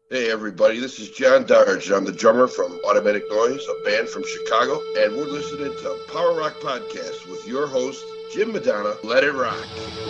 Hey everybody, this is John Darge, and I'm the drummer from Automatic Noise, a band from Chicago, and we're listening to Power Rock Podcast with your host, Jim Madonna. Let it rock.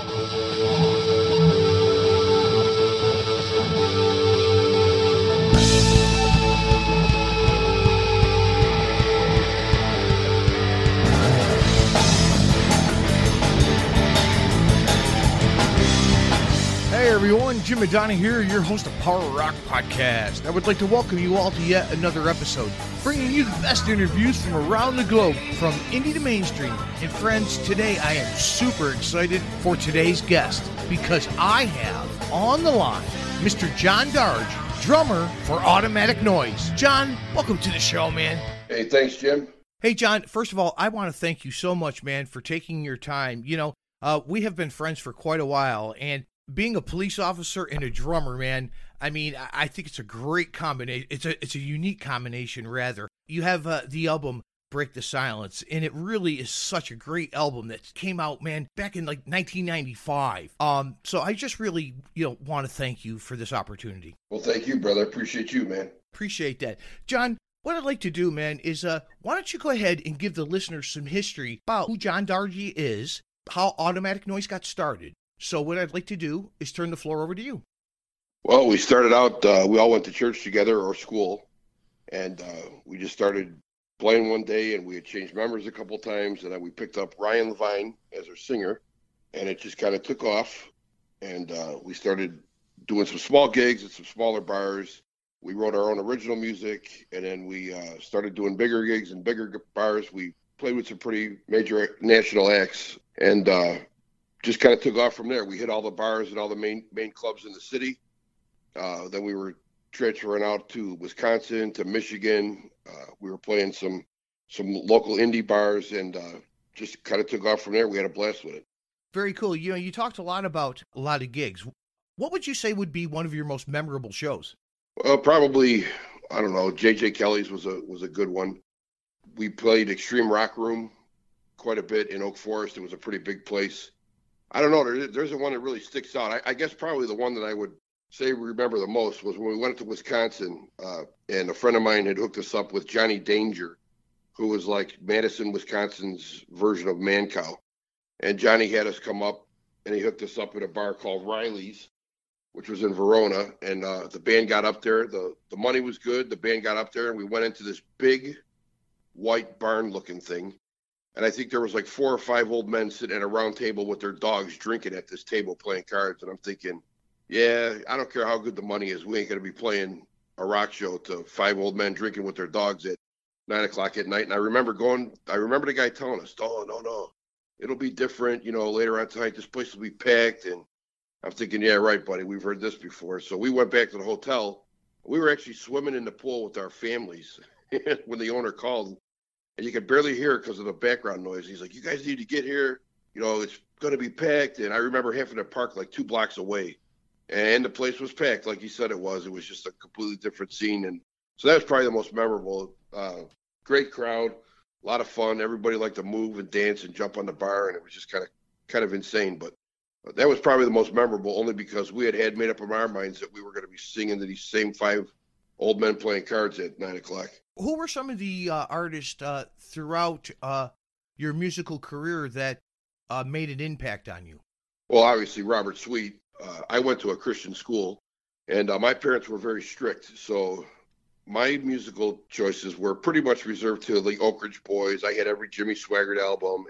Hey everyone, Jim Madonna here, your host of Power Rock Podcast. I would like to welcome you all to yet another episode, bringing you the best interviews from around the globe, from indie to mainstream. And friends, today I am super excited for today's guest, because I have on the line Mr. John Darge, drummer for Automatic Noise. John, welcome to the show, man. Hey, thanks, Jim. Hey John, first of all, I want to thank you so much, man, for taking your time. You know, we have been friends for quite a while, and being a police officer and a drummer, man, I mean, I think it's a great combination. It's a unique combination, rather. You have the album Break the Silence, and it really is such a great album that came out, man, back in like 1995. So I just really, want to thank you for this opportunity. Well, thank you, brother. Appreciate you, man. Appreciate that. John, what I'd like to do, man, is why don't you go ahead and give the listeners some history about who John Darge is, how Automatic Noise got started. So what I'd like to do is turn the floor over to you. Well, we started out, we all went to church together or school, and we just started playing one day, and we had changed members a couple times, and then we picked up Ryan Levine as our singer, and it just kind of took off, and we started doing some small gigs at some smaller bars. We wrote our own original music, and then we started doing bigger gigs and bigger bars. We played with some pretty major national acts, and just kind of took off from there. We hit all the bars and all the main clubs in the city. Then we were transferring out to Wisconsin, to Michigan. We were playing some local indie bars, and just kind of took off from there. We had a blast with it. Very cool. You know, you talked a lot about a lot of gigs. What would you say would be one of your most memorable shows? Well, probably, I don't know, J.J. Kelly's was a good one. We played Extreme Rock Room quite a bit in Oak Forest. It was a pretty big place. I don't know. There isn't one that really sticks out. I guess probably the one that I would say remember the most was when we went to Wisconsin, and a friend of mine had hooked us up with Johnny Danger, who was like Madison, Wisconsin's version of Mancow. And Johnny had us come up, and he hooked us up at a bar called Riley's, which was in Verona. And the band got up there. The money was good. The band got up there, and we went into this big white barn-looking thing. And I think there was like 4 or 5 old men sitting at a round table with their dogs drinking at this table playing cards. And I'm thinking, yeah, I don't care how good the money is. We ain't going to be playing a rock show to 5 old men drinking with their dogs at 9 o'clock at night. And I remember the guy telling us, oh, no, it'll be different. Later on tonight, this place will be packed. And I'm thinking, yeah, right, buddy. We've heard this before. So we went back to the hotel. We were actually swimming in the pool with our families when the owner called. And you could barely hear it because of the background noise. He's like, you guys need to get here. It's going to be packed. And I remember having to park like 2 blocks away. And the place was packed like he said it was. It was just a completely different scene. And so that was probably the most memorable. Great crowd, a lot of fun. Everybody liked to move and dance and jump on the bar. And it was just kind of insane. But that was probably the most memorable, only because we had made up in our minds that we were going to be singing to these same 5 old men playing cards at 9 o'clock. Who were some of the artists throughout your musical career that made an impact on you? Well, obviously, Robert Sweet. I went to a Christian school, and my parents were very strict. So my musical choices were pretty much reserved to the Oak Ridge Boys. I had every Jimmy Swaggart album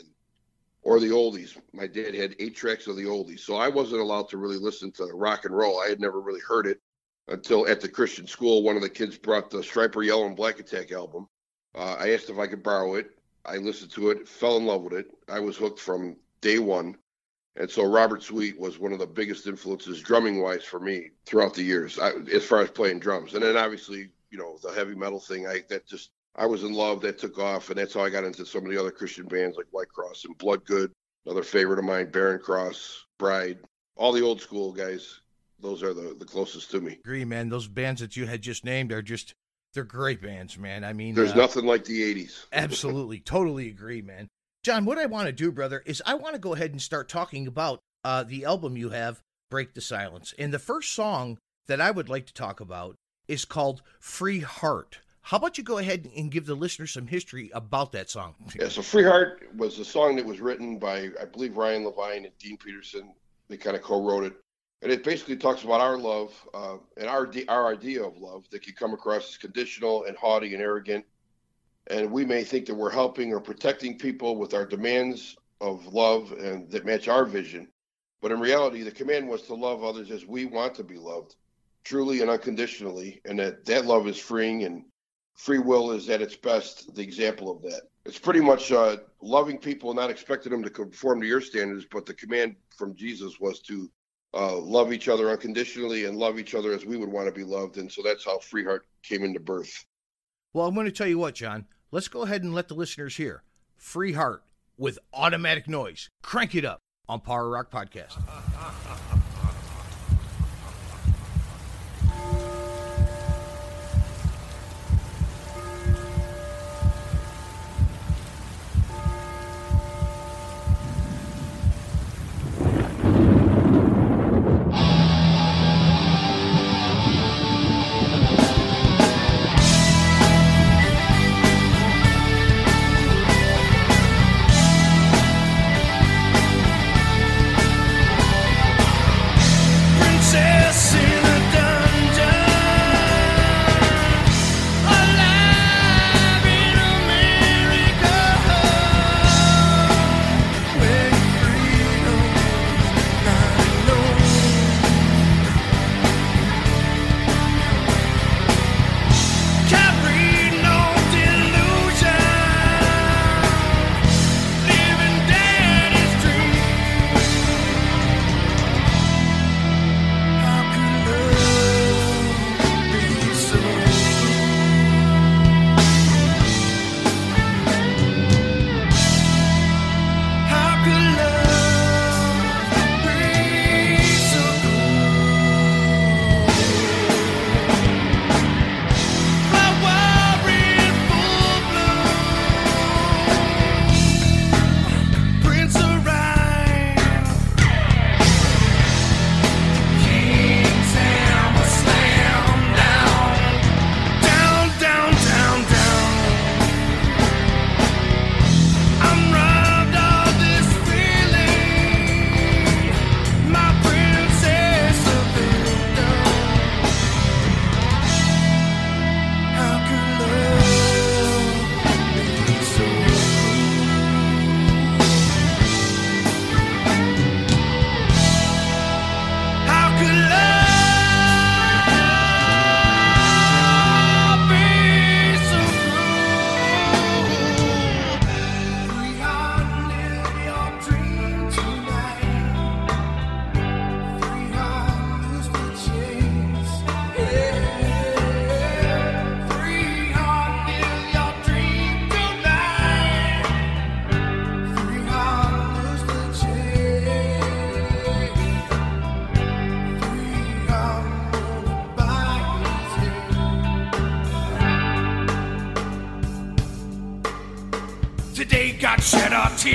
or the oldies. My dad had 8 tracks of the oldies. So I wasn't allowed to really listen to rock and roll. I had never really heard it. Until at the Christian school, one of the kids brought the Stryper Yellow and Black Attack album. I asked if I could borrow it. I listened to it, fell in love with it. I was hooked from day one. And so Robert Sweet was one of the biggest influences drumming-wise for me throughout the years, as far as playing drums. And then obviously, the heavy metal thing, I was in love. That took off, and that's how I got into some of the other Christian bands like White Cross and Bloodgood, another favorite of mine, Barren Cross, Bride, all the old school guys. Those are the closest to me. Agree, man. Those bands that you had just named they're great bands, man. I mean, there's nothing like the 80s. Absolutely. Totally agree, man. John, what I want to do, brother, is I want to go ahead and start talking about the album you have, Break the Silence. And the first song that I would like to talk about is called Free Heart. How about you go ahead and give the listeners some history about that song? Yeah, so Free Heart was a song that was written by, I believe, Ryan Levine and Dean Peterson. They kind of co-wrote it. And it basically talks about our love and our idea of love that can come across as conditional and haughty and arrogant. And we may think that we're helping or protecting people with our demands of love and that match our vision. But in reality, the command was to love others as we want to be loved, truly and unconditionally, and that love is freeing, and free will is at its best the example of that. It's pretty much loving people, not expecting them to conform to your standards, but the command from Jesus was to love each other unconditionally and love each other as we would want to be loved. And so that's how Free Heart came into birth. Well, I'm going to tell you what, John. Let's go ahead and let the listeners hear Free Heart with Automatic Noise. Crank it up on Power Rock Podcast. Today God shed a tear.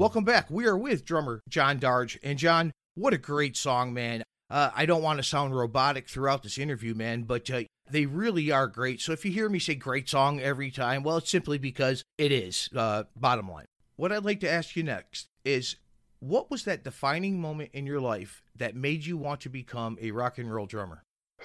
Welcome back. We are with drummer John Darge. And John, what a great song, man. I don't want to sound robotic throughout this interview, man, but they really are great. So if you hear me say great song every time, well, it's simply because it is, bottom line. What I'd like to ask you next is, what was that defining moment in your life that made you want to become a rock and roll drummer?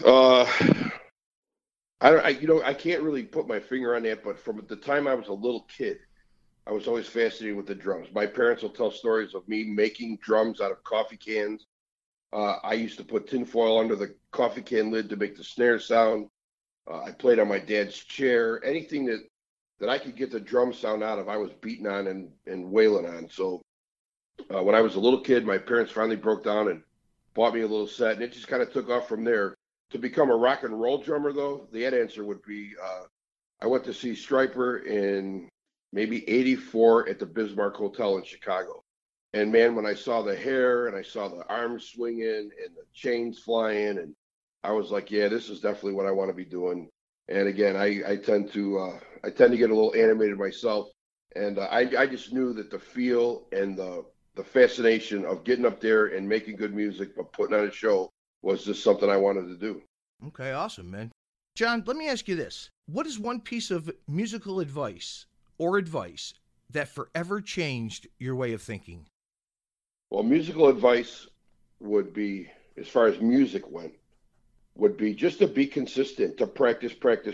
I can't really put my finger on that, but from the time I was a little kid, I was always fascinated with the drums. My parents will tell stories of me making drums out of coffee cans. I used to put tinfoil under the coffee can lid to make the snare sound. I played on my dad's chair. Anything that I could get the drum sound out of, I was beating on and wailing on. So when I was a little kid, my parents finally broke down and bought me a little set, and it just kind of took off from there. To become a rock and roll drummer, though, the answer would be I went to see Stryper in maybe 84 at the Bismarck Hotel in Chicago. And man, when I saw the hair and I saw the arms swinging and the chains flying, and I was like, yeah, this is definitely what I want to be doing. And again, I tend to get a little animated myself, and I just knew that the feel and the fascination of getting up there and making good music but putting on a show was just something I wanted to do. Okay, awesome, man. John, let me ask you this. What is one piece of musical advice that forever changed your way of thinking? Well, musical advice would be, as far as music went, would be just to be consistent, to practice.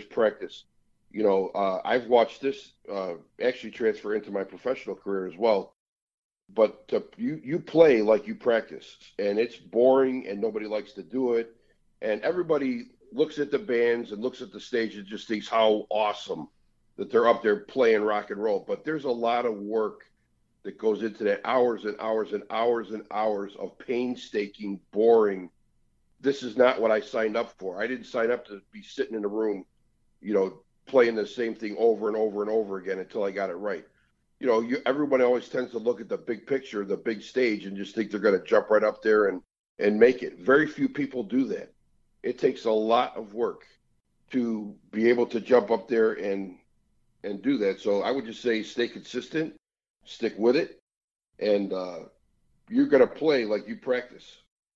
You know, I've watched this actually transfer into my professional career as well. But you play like you practice, and it's boring, and nobody likes to do it. And everybody looks at the bands and looks at the stage and just thinks how awesome that they're up there playing rock and roll. But there's a lot of work that goes into that, hours and hours and hours and hours of painstaking, boring. This is not what I signed up for. I didn't sign up to be sitting in a room, you know, playing the same thing over and over and over again until I got it right. You know, everybody always tends to look at the big picture, the big stage, and just think they're going to jump right up there and make it. Very few people do that. It takes a lot of work to be able to jump up there and do that. So I would just say stay consistent, stick with it, and you're going to play like you practice.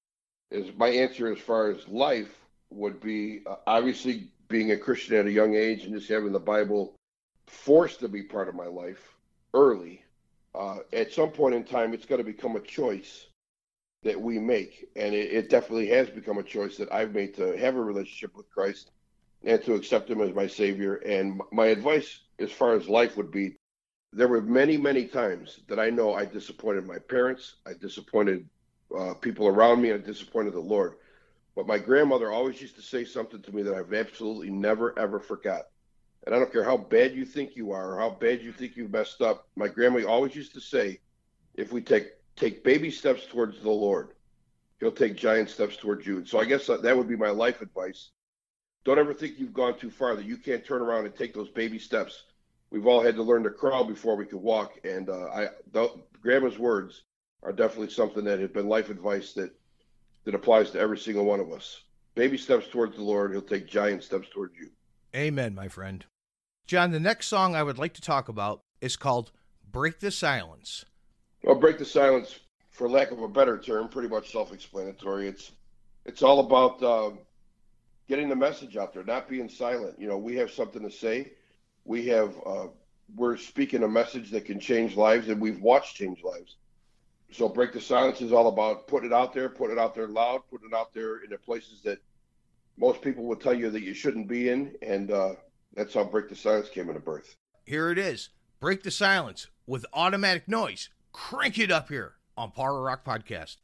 Is my answer as far as life would be obviously being a Christian at a young age and just having the Bible forced to be part of my life early. At some point in time, it's going to become a choice that we make, and it definitely has become a choice that I've made to have a relationship with Christ and to accept him as my Savior. And my advice as far as life would be, there were many, many times that I know I disappointed my parents, I disappointed people around me, I disappointed the Lord. But my grandmother always used to say something to me that I've absolutely never, ever forgot. And I don't care how bad you think you are or how bad you think you've messed up. My grandma always used to say, if we take baby steps towards the Lord, he'll take giant steps towards you. So I guess that would be my life advice. Don't ever think you've gone too far, that you can't turn around and take those baby steps. We've all had to learn to crawl before we could walk. And Grandma's words are definitely something that have been life advice that applies to every single one of us. Baby steps towards the Lord, he'll take giant steps towards you. Amen, my friend. John, the next song I would like to talk about is called Break the Silence. Well, Break the Silence, for lack of a better term, pretty much self-explanatory. It's all about getting the message out there, not being silent. You know, we have something to say. We're speaking a message that can change lives, and we've watched change lives. So Break the Silence is all about putting it out there loud, putting it out there in the places that most people would tell you that you shouldn't be in, and that's how Break the Silence came into birth. Here it is, Break the Silence with Automatic Noise. Crank it up here on Power Rock Podcast.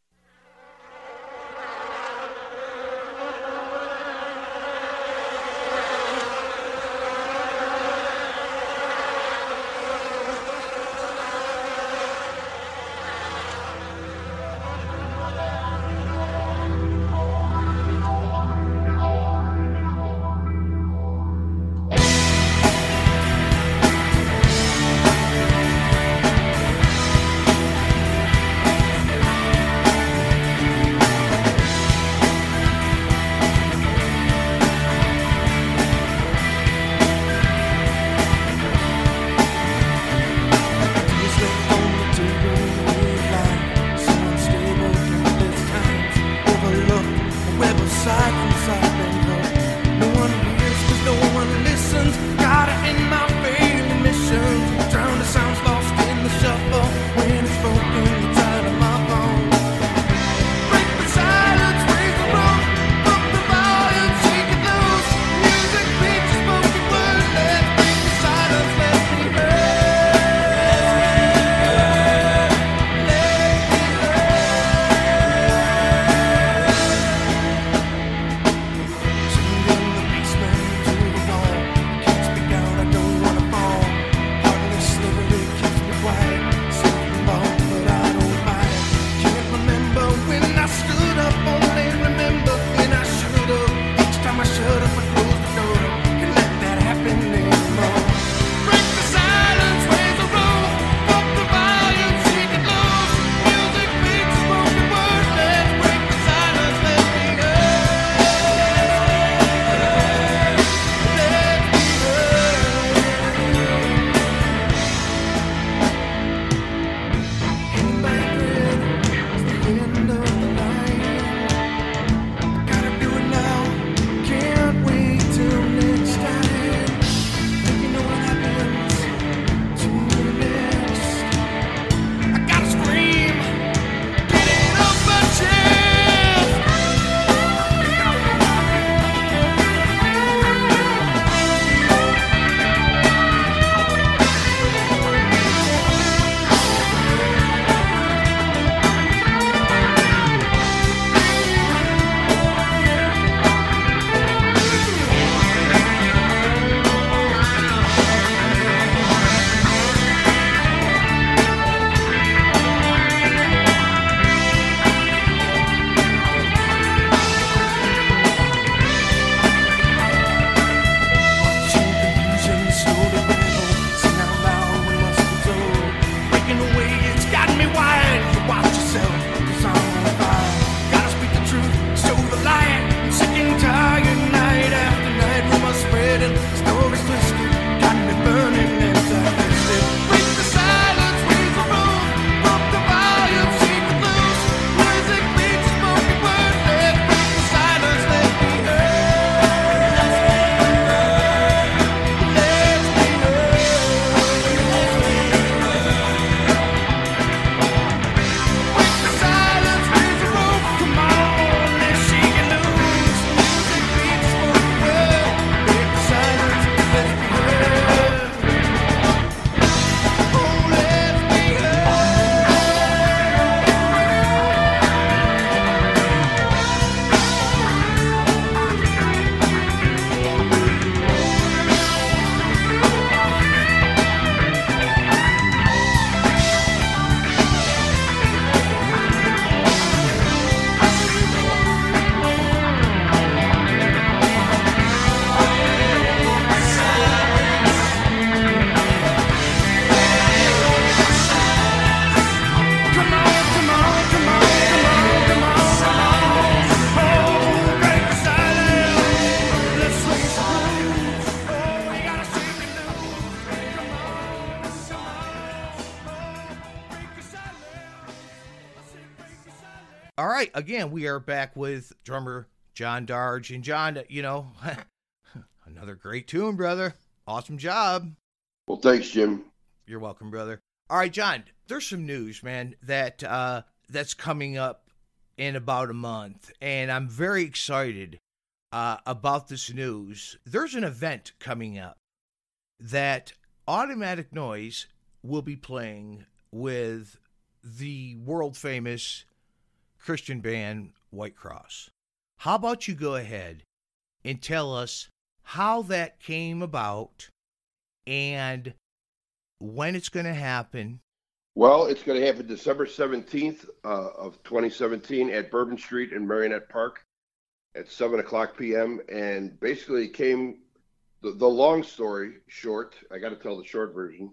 All right, again, we are back with drummer John Darge. And John, another great tune, brother. Awesome job. Well, thanks, Jim. You're welcome, brother. All right, John, there's some news, man, that's coming up in about a month, and I'm very excited about this news. There's an event coming up that Automatic Noise will be playing with the world-famous Christian band White Cross. How about you go ahead and tell us how that came about and when it's going to happen? Well, it's going to happen December 17th of 2017 at Bourbon Street in Marionette Park at 7 o'clock p.m. And basically it came, the long story short, I got to tell the short version.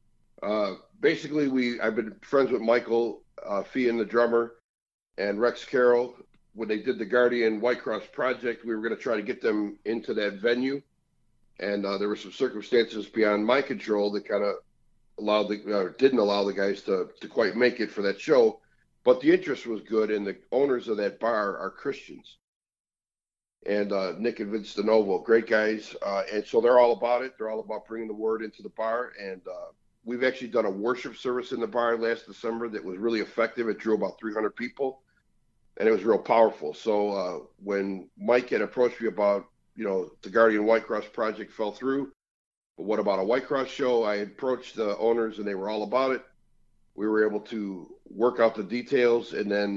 Basically, I've been friends with Michael Fian, the drummer, and Rex Carroll. When they did the Guardian White Cross project, we were going to try to get them into that venue. And there were some circumstances beyond my control that kind of didn't allow the guys to quite make it for that show. But the interest was good, and the owners of that bar are Christians. And Nick and Vince DeNovo, great guys. And so they're all about it. They're all about bringing the word into the bar. And we've actually done a worship service in the bar last December that was really effective. It drew about 300 people, and it was real powerful. So when Mike had approached me about, the Guardian White Cross project fell through, but what about a White Cross show? I approached the owners, and they were all about it. We were able to work out the details, and then,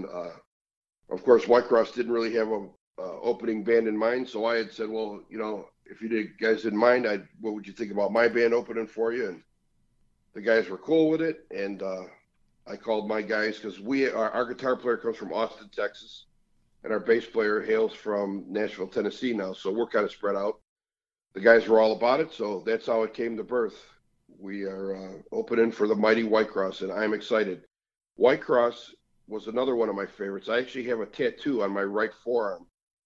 of course, White Cross didn't really have a opening band in mind, so I had said, well, if you guys didn't mind, what would you think about my band opening for you? And the guys were cool with it, and I called my guys because our guitar player comes from Austin, Texas, and our bass player hails from Nashville, Tennessee now, so we're kind of spread out. The guys were all about it, so that's how it came to birth. We are opening for the mighty White Cross, and I'm excited. White Cross was another one of my favorites. I actually have a tattoo on my right forearm.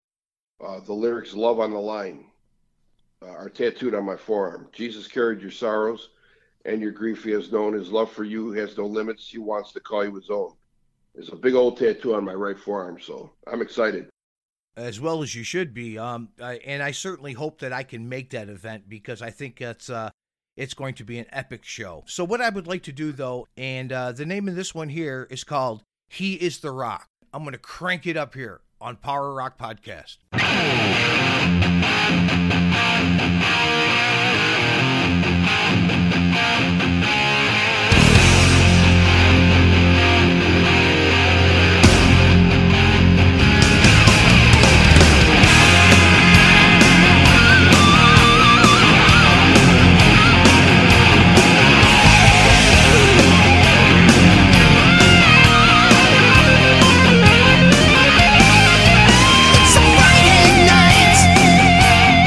The lyrics, "Love on the Line," are tattooed on my forearm. Jesus carried your sorrows and your grief he has known. His love for you has no limits. He wants to call you his own. There's a big old tattoo on my right forearm, so I'm excited. As well as you should be. And I certainly hope that I can make that event because I think it's going to be an epic show. So what I would like to do, though, and the name of this one here is called He is the Rock. I'm going to crank it up here on Power Rock Podcast. It's a Friday night.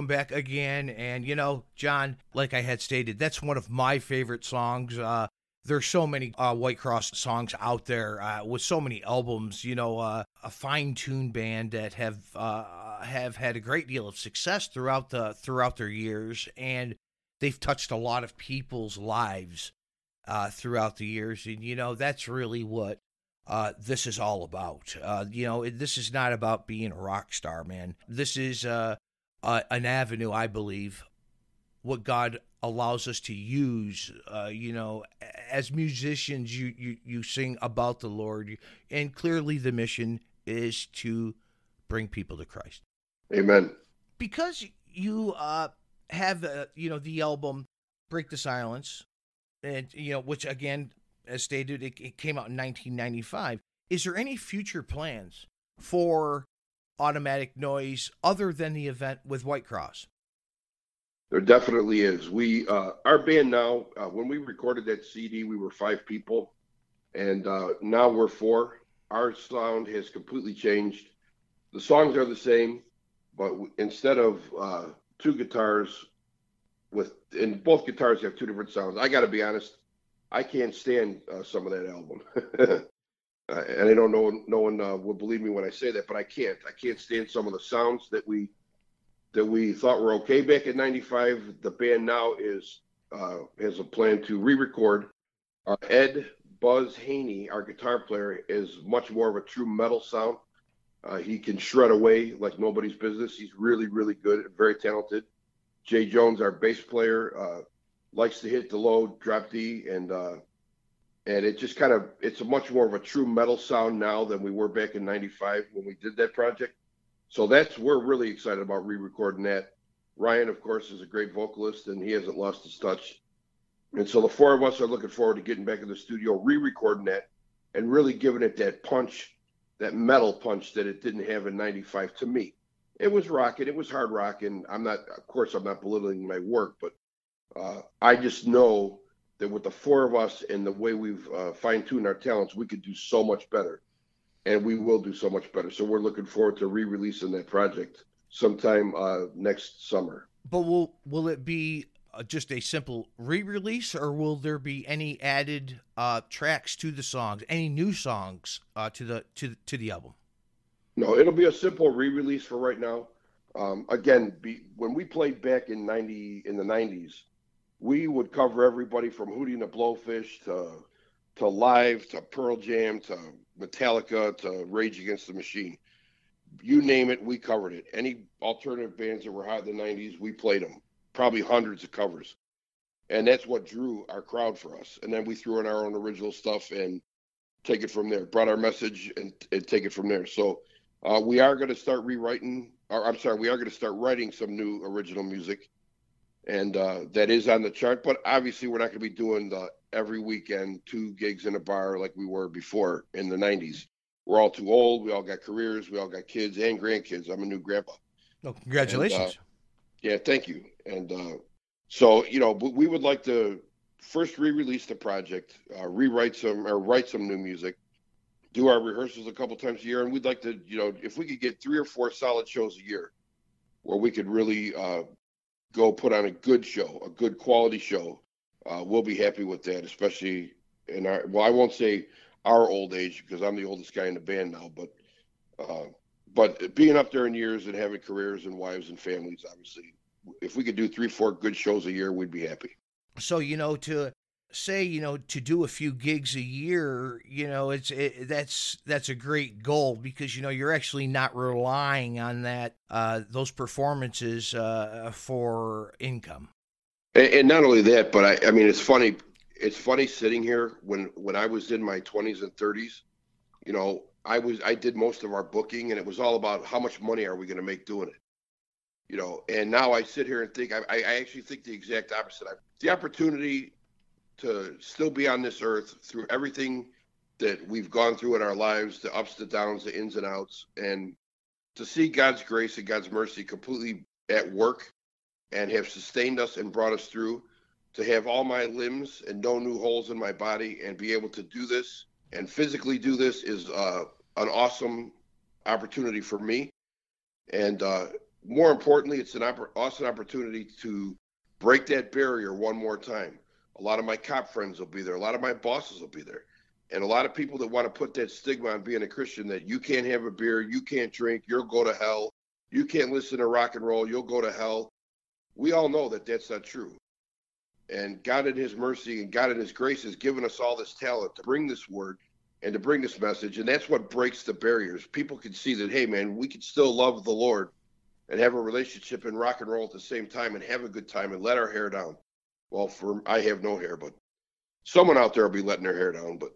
welcome back again. And, John, like I had stated, that's one of my favorite songs. There's so many White Cross songs out there with so many albums, a fine-tuned band that have had a great deal of success throughout their years, and they've touched a lot of people's lives throughout the years. And, that's really what this is all about. This is not about being a rock star, man. This is an avenue, I believe, what God allows us to use. As musicians, you sing about the Lord, and clearly the mission is to bring people to Christ. Amen. Because you have the album Break the Silence, and which again, as stated, it came out in 1995. Is there any future plans for Automatic Noise other than the event with White Cross? There definitely is. We, our band now, when we recorded that CD, we were 5 people, and now we're 4. Our sound has completely changed. The songs are the same, but instead of 2 guitars, and both guitars have 2 different sounds. I got to be honest, I can't stand some of that album. And I don't know, no one will believe me when I say that, but I can't. I can't stand some of the sounds that we thought were okay back in '95. The band now has a plan to re-record. Ed Buzz Haney, our guitar player, is much more of a true metal sound. He can shred away like nobody's business. He's really, really good and very talented. Jay Jones, our bass player, likes to hit the low drop D, and it just it's a much more of a true metal sound now than we were back in '95 when we did that project. So we're really excited about re-recording that. Ryan, of course, is a great vocalist, and he hasn't lost his touch. And so the 4 of us are looking forward to getting back in the studio, re-recording that, and really giving it that punch, that metal punch that it didn't have in '95 to me. It was rocking, it was hard rocking. I'm not belittling my work, but I just know that with the 4 of us and the way we've fine-tuned our talents, we could do so much better. And we will do so much better. So we're looking forward to re-releasing that project sometime next summer. But will it be just a simple re-release, or will there be any added tracks to the songs, any new songs to the album? No, it'll be a simple re-release for right now. Again, when we played back in the '90s, we would cover everybody from Hootie and the Blowfish to Live to Pearl Jam to Metallica to Rage Against the Machine. You name it, we covered it. Any alternative bands that were hot in the '90s, we played them. Probably hundreds of covers. And that's what drew our crowd for us. And then we threw in our own original stuff and take it from there. Brought our message and take it from there. So we are going to start writing some new original music. And that is on the chart. But obviously, we're not going to be doing every weekend 2 gigs in a bar like we were before in the '90s. We're all too old. We all got careers. We all got kids and grandkids. I'm a new grandpa. Oh, congratulations. Yeah, thank you. And so, we would like to first re-release the project, write some new music, do our rehearsals a couple times a year. And we'd like to, if we could get 3 or 4 solid shows a year where we could really go put on a good show, a good quality show, we'll be happy with that, especially in I won't say our old age because I'm the oldest guy in the band now, but being up there in years and having careers and wives and families, obviously, if we could do 3, 4 good shows a year, we'd be happy. So, to say, to do a few gigs a year, that's a great goal because, you're actually not relying on those performances for income. And not only that, but I mean, it's funny sitting here when I was in my 20s and 30s, I did most of our booking, and it was all about how much money are we going to make doing it. And now I sit here and think, I actually think the exact opposite. The opportunity to still be on this earth through everything that we've gone through in our lives, the ups, the downs, the ins and outs, and to see God's grace and God's mercy completely at work and have sustained us and brought us through, to have all my limbs and no new holes in my body and be able to do this and physically do this is an awesome opportunity for me. And more importantly, it's an awesome opportunity to break that barrier one more time. A lot of my cop friends will be there. A lot of my bosses will be there. And a lot of people that want to put that stigma on being a Christian, that you can't have a beer, you can't drink, you'll go to hell, you can't listen to rock and roll, you'll go to hell. We all know that that's not true. And God in his mercy and God in his grace has given us all this talent to bring this word and to bring this message. And that's what breaks the barriers. People can see that, hey, man, we can still love the Lord and have a relationship and rock and roll at the same time and have a good time and let our hair down. Well, I have no hair, but someone out there will be letting their hair down. But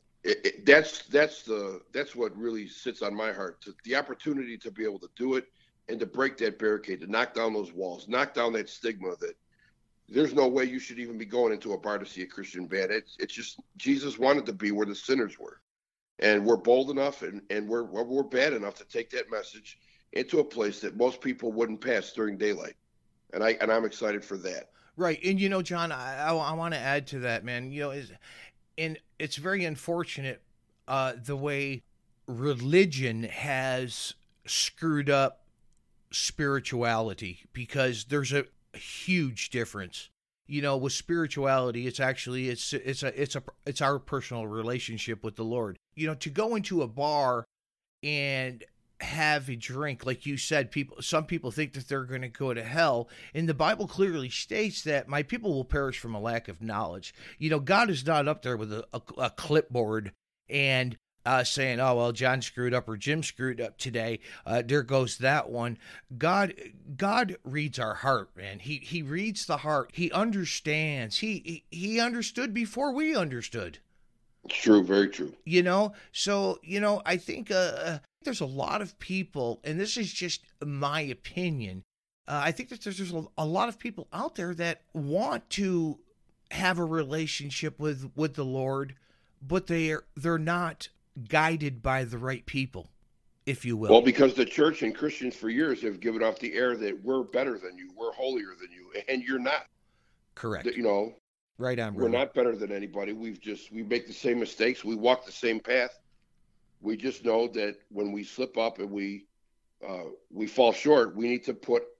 that's what really sits on my heart, the opportunity to be able to do it and to break that barricade, to knock down those walls, knock down that stigma that there's no way you should even be going into a bar to see a Christian band. It's just Jesus wanted to be where the sinners were. And we're bold enough and we're bad enough to take that message into a place that most people wouldn't pass during daylight. And I'm excited for that. Right. And, you know, John, I want to add to that, man. You know, and it's very unfortunate the way religion has screwed up spirituality, because there's a huge difference. You know, with spirituality, it's actually it's our personal relationship with the Lord. You know, to go into a bar and have a drink, like you said, some people think that they're going to go to hell, and the Bible clearly states that my people will perish from a lack of knowledge. You know, God is not up there with a clipboard and saying, oh, well, John screwed up or Jim screwed up today. There goes that one. God reads our heart, man. He reads the heart. He understands. He understood before we understood. True, very true. You know, so, you know, I think there's a lot of people, and this is just my opinion, I think that there's a lot of people out there that want to have a relationship with the Lord, but they're not guided by the right people, if you will. Well, because the church and Christians for years have given off the air that we're better than you, we're holier than you, and you're not. Correct. You know, right on. We're not better than anybody. We make the same mistakes. We walk the same path. We just know that when we slip up and we fall short, we need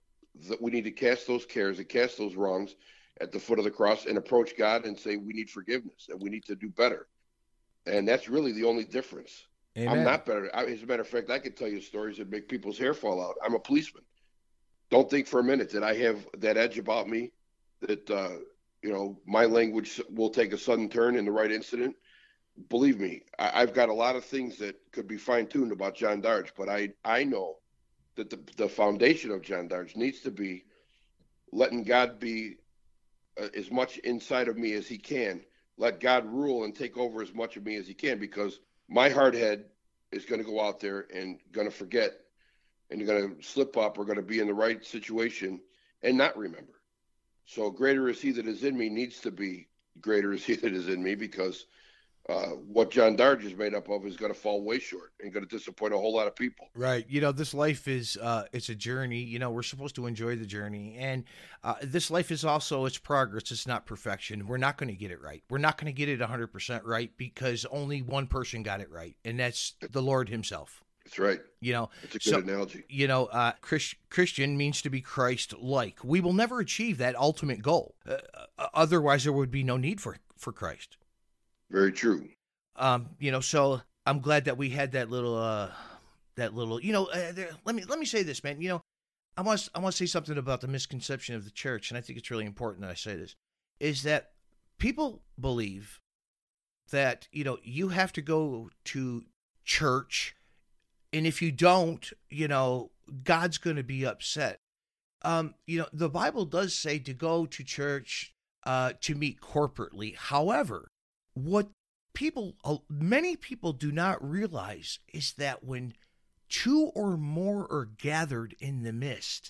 to cast those cares and cast those wrongs at the foot of the cross and approach God and say we need forgiveness and we need to do better. And that's really the only difference. Amen. I'm not better. As a matter of fact, I could tell you stories that make people's hair fall out. I'm a policeman. Don't think for a minute that I have that edge about me, that you know, my language will take a sudden turn in the right incident. Believe me, I've got a lot of things that could be fine-tuned about John Darge, but I know that the foundation of John Darge needs to be letting God be as much inside of me as he can. Let God rule and take over as much of me as he can, because my hard head is going to go out there and going to forget, and you're going to slip up or going to be in the right situation and not remember. So greater is he that is in me needs to be greater is he that is in me, because what John Darge is made up of is going to fall way short and going to disappoint a whole lot of people. Right. You know, this life is, it's a journey. You know, we're supposed to enjoy the journey. And this life is also, it's progress. It's not perfection. We're not going to get it right. We're not going to get it 100% right, because only one person got it right. And that's the Lord himself. That's right. You know, it's a good analogy. You know, Christian means to be Christ-like. We will never achieve that ultimate goal. Otherwise, there would be no need for Christ. Very true. You know, so I'm glad that we had that little, you know, let me say this, man. You know, I want to say something about the misconception of the church, and I think it's really important that I say this, is that people believe that, you know, you have to go to church, and if you don't, you know, God's going to be upset. You know, the Bible does say to go to church to meet corporately. However, what many people do not realize is that when two or more are gathered in the midst,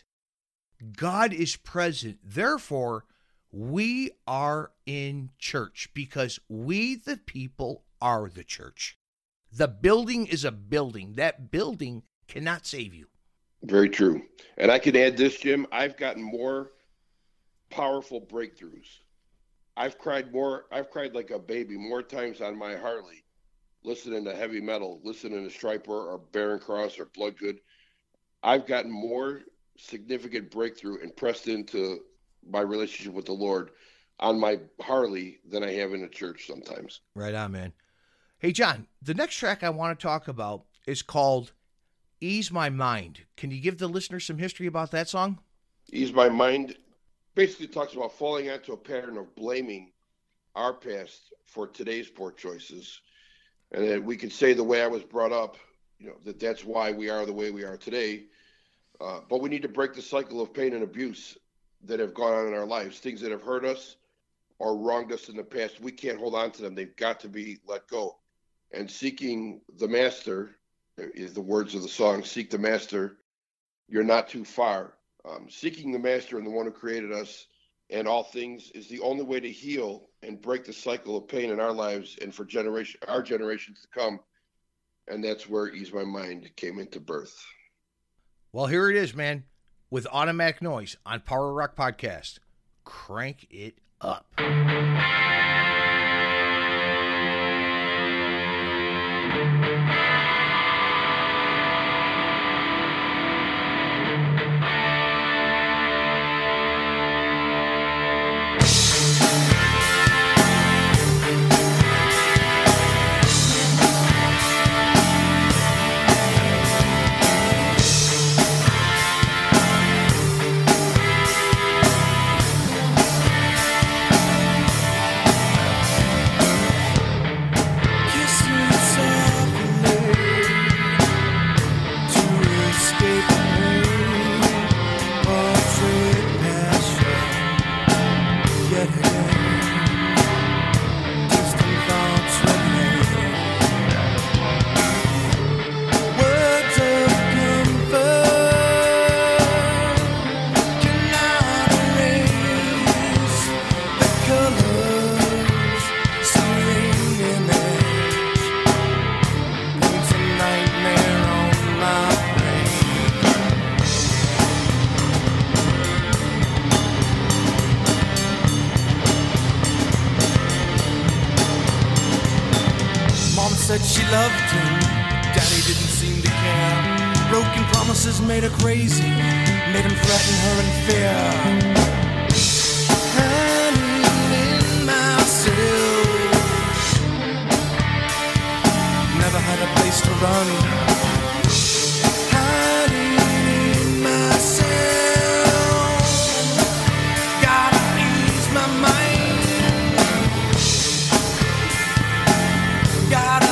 God is present. Therefore, we are in church, because we, the people, are the church. The building is a building. That building cannot save you. Very true. And I can add this, Jim. I've gotten more powerful breakthroughs. I've cried like a baby more times on my Harley, listening to heavy metal, listening to Stryper or Barren Cross or Bloodgood. I've gotten more significant breakthrough and pressed into my relationship with the Lord on my Harley than I have in a church sometimes. Right on, man. Hey, John, the next track I want to talk about is called Ease My Mind. Can you give the listener some history about that song? Ease My Mind basically talks about falling into a pattern of blaming our past for today's poor choices. And that we can say the way I was brought up, that's why we are the way we are today. But we need to break the cycle of pain and abuse that have gone on in our lives, things that have hurt us or wronged us in the past. We can't hold on to them. They've got to be let go. And seeking the master is the words of the song, seek the master, you're not too far. Seeking the master and the one who created us and all things is the only way to heal and break the cycle of pain in our lives and for our generations to come. And that's where Ease My Mind came into birth. Well, here it is, man, with Automatic Noise on Power Rock Podcast. Crank it up. Said she loved him, Daddy didn't seem to care. Broken promises made her crazy, made him threaten her in fear. Hiding in myself, never had a place to run. Hiding in myself, gotta ease my mind. Gotta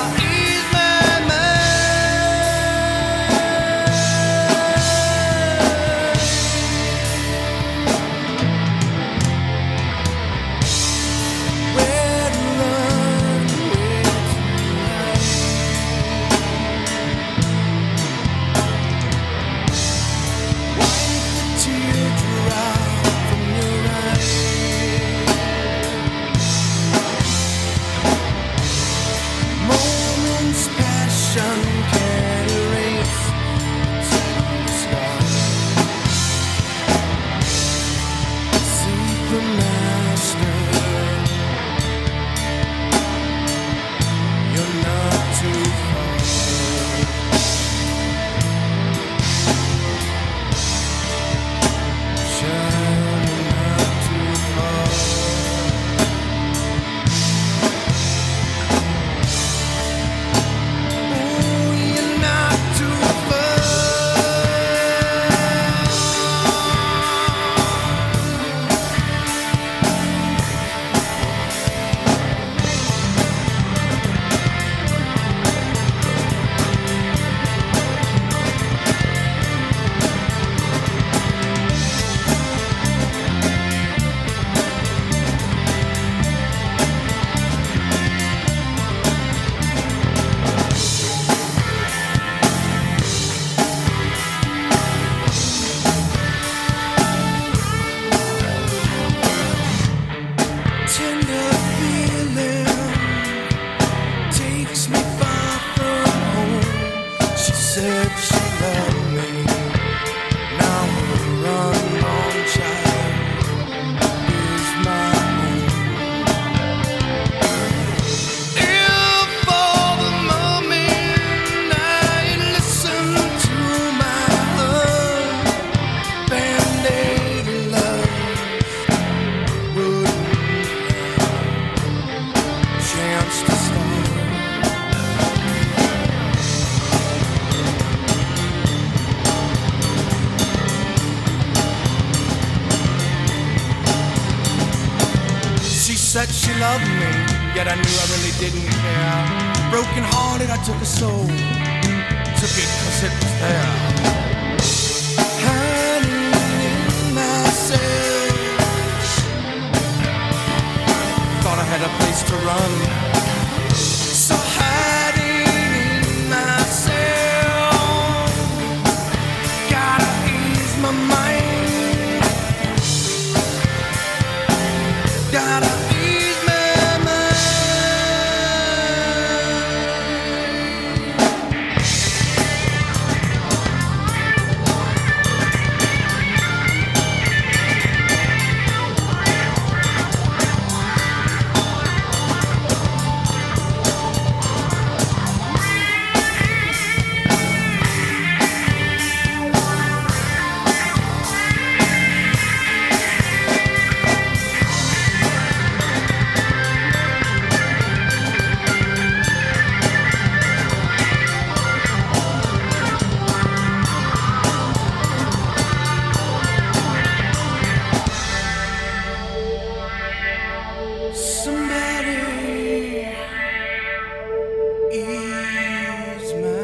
loved me, yet I knew I really didn't care. Broken hearted, I took a soul, took it 'cause it was there. Hiding in myself, thought I had a place to run. So hiding in myself, gotta ease my mind, gotta ease my mind. Somebody ease my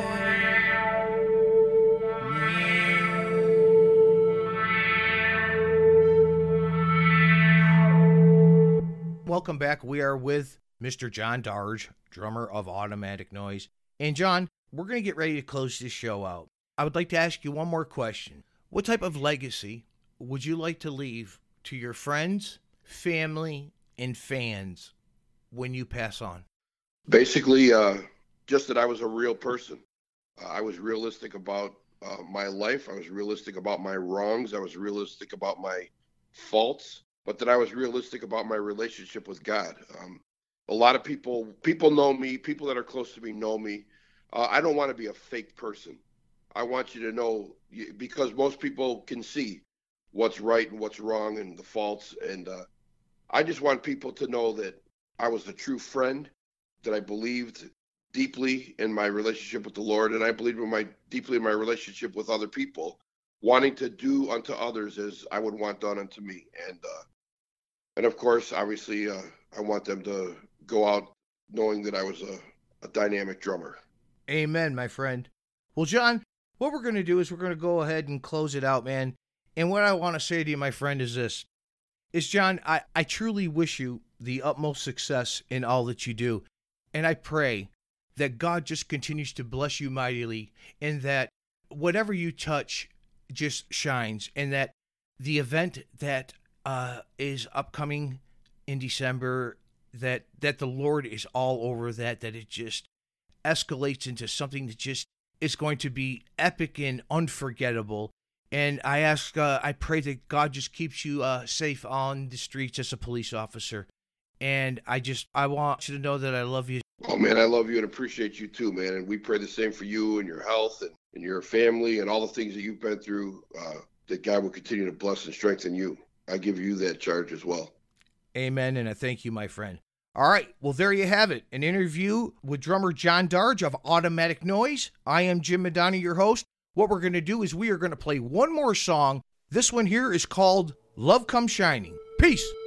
Welcome back. We are with Mr. John Darge, drummer of Automatic Noise. And John, we're going to get ready to close this show out. I would like to ask you one more question. What type of legacy would you like to leave to your friends, family, and fans when you pass on? Basically, just that I was a real person. I was realistic about my life. I was realistic about my wrongs. I was realistic about my faults, but that I was realistic about my relationship with God. A lot of people know me. People that are close to me know me. I don't want to be a fake person. I want you to know, because most people can see what's right and what's wrong and the faults. And I just want people to know that I was a true friend, that I believed deeply in my relationship with the Lord, and I believed deeply in my relationship with other people, wanting to do unto others as I would want done unto me. And of course, obviously, I want them to go out knowing that I was a dynamic drummer. Amen, my friend. Well, John, what we're going to do is we're going to go ahead and close it out, man. And what I want to say to you, my friend, is this. John, I truly wish you the utmost success in all that you do. And I pray that God just continues to bless you mightily, and that whatever you touch just shines, and that the event that is upcoming in December, that the Lord is all over that it just escalates into something that just is going to be epic and unforgettable. And I pray that God just keeps you safe on the streets as a police officer. And I want you to know that I love you. Oh, man, I love you and appreciate you too, man. And we pray the same for you and your health and your family and all the things that you've been through, that God will continue to bless and strengthen you. I give you that charge as well. Amen, and I thank you, my friend. All right, well, there you have it. An interview with drummer John Darge of Automatic Noise. I am Jim Madonna, your host. What we're going to do is we are going to play one more song. This one here is called Love Come Shining. Peace.